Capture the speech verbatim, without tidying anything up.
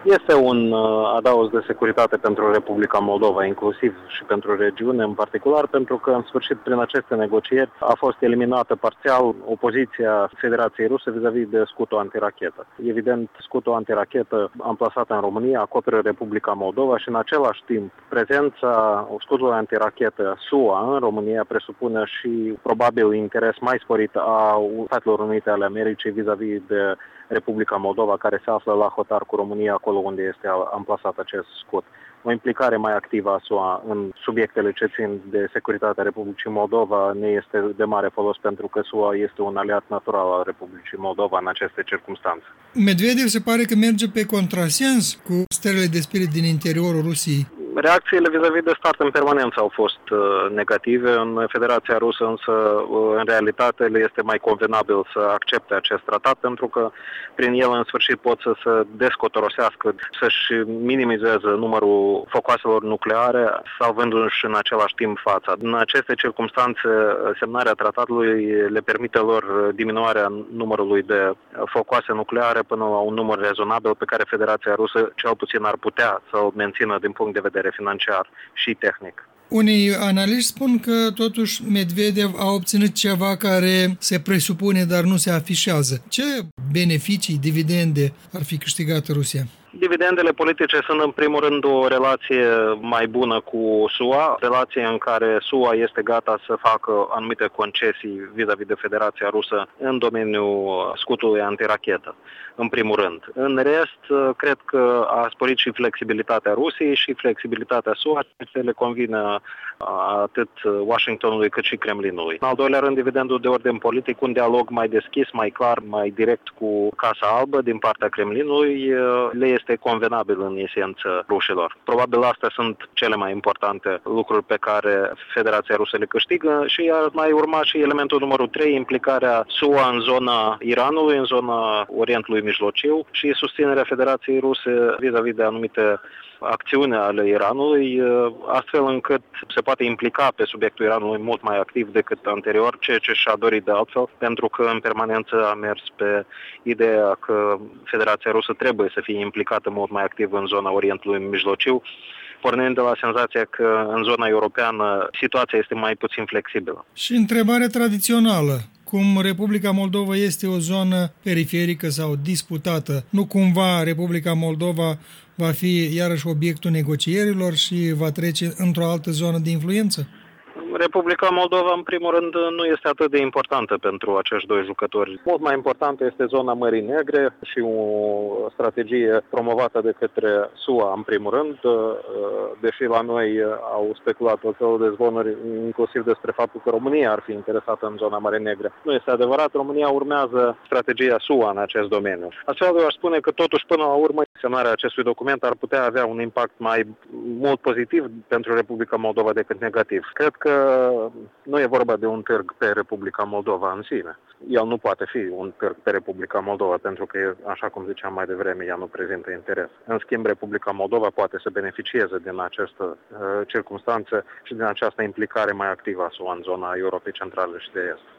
Este un adaos de securitate pentru Republica Moldova, inclusiv și pentru regiune în particular, pentru că, în sfârșit, prin aceste negocieri a fost eliminată parțial opoziția Federației Ruse vis-a-vis de scutul antirachetă. Evident, scutul antirachetă amplasat în România acoperă Republica Moldova și, în același timp, prezența scutului antirachetă S U A în România presupune și, probabil, interes mai sporit a Statelor Unite ale Americii vis-a-vis de Republica Moldova, care se află la hotar cu România, acolo unde este amplasat acest scut. O implicare mai activă a S U A în subiectele ce țin de securitatea Republicii Moldova ne este de mare folos, pentru că S U A este un aliat natural al Republicii Moldova în aceste circunstanțe. Medvedev se pare că merge pe contrasens cu stările de spirit din interiorul Rusiei. Reacțiile vis-a-vis de stat în permanență au fost uh, negative. În Federația Rusă însă, uh, în realitate, le este mai convenabil să accepte acest tratat, pentru că prin el în sfârșit pot să se descotorosească, să-și minimizeze numărul focoaselor nucleare, salvându-și în același timp fața. În aceste circunstanțe, semnarea tratatului le permite lor diminuarea numărului de focoase nucleare până la un număr rezonabil pe care Federația Rusă cel puțin ar putea să-l mențină din punct de vedere financiar și tehnic. Unii analiști spun că totuși Medvedev a obținut ceva care se presupune, dar nu se afișează. Ce beneficii, dividende ar fi câștigat Rusia? Dividendele politice sunt în primul rând o relație mai bună cu S U A, relație în care S U A este gata să facă anumite concesii vis-a-vis de Federația Rusă în domeniul scutului antirachetă, în primul rând. În rest, cred că a sporit și flexibilitatea Rusiei și flexibilitatea S U A, ce le convine atât Washingtonului cât și Kremlinului. În al doilea rând, dividendul de ordin politic, un dialog mai deschis, mai clar, mai direct cu Casa Albă din partea Kremlinului, le este convenabil în esență rușilor. Probabil astea sunt cele mai importante lucruri pe care Federația Rusă le câștigă și ar mai urma și elementul numărul trei, implicarea S U A în zona Iranului, în zona Orientului Mijlociu și susținerea Federației Ruse vis-a-vis de anumite acțiune ale Iranului, astfel încât se poate implica pe subiectul Iranului mult mai activ decât anterior, ceea ce și-a dorit de altfel, pentru că în permanență a mers pe ideea că Federația Rusă trebuie să fie implicată mult mai activ în zona Orientului Mijlociu, pornind de la senzația că în zona europeană situația este mai puțin flexibilă. Și întrebare tradițională. Cum Republica Moldova este o zonă periferică sau disputată, nu cumva Republica Moldova va fi iarăși obiectul negocierilor și va trece într-o altă zonă de influență? Republica Moldova, în primul rând, nu este atât de importantă pentru acești doi jucători. Mult mai importantă este zona Mării Negre și o strategie promovată de către S U A, în primul rând, deși la noi au speculat o felul de zvonuri, inclusiv despre faptul că România ar fi interesată în zona Mării Negre. Nu este adevărat, România urmează strategia S U A în acest domeniu. Astfel, eu aș spune că totuși, până la urmă, semnarea acestui document ar putea avea un impact mai mult pozitiv pentru Republica Moldova decât negativ. Cred că nu e vorba de un târg pe Republica Moldova în sine. El nu poate fi un târg pe Republica Moldova, pentru că, așa cum ziceam mai devreme, ea nu prezintă interes. În schimb, Republica Moldova poate să beneficieze din această uh, circunstanță și din această implicare mai activă a S U A în zona Europei Centrale și de Est.